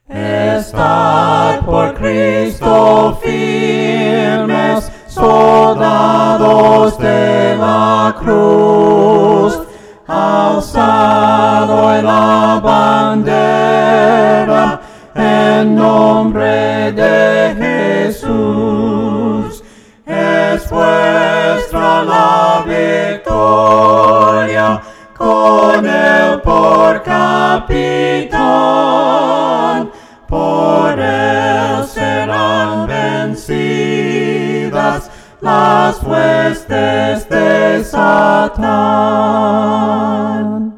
Estad por Cristo firmes, soldados de la cruz, alzad hoy la bandera en nombre de Jesús. Es vuestra la victoria, con él por capitán. Por él serán vencidas las huestes de Satán.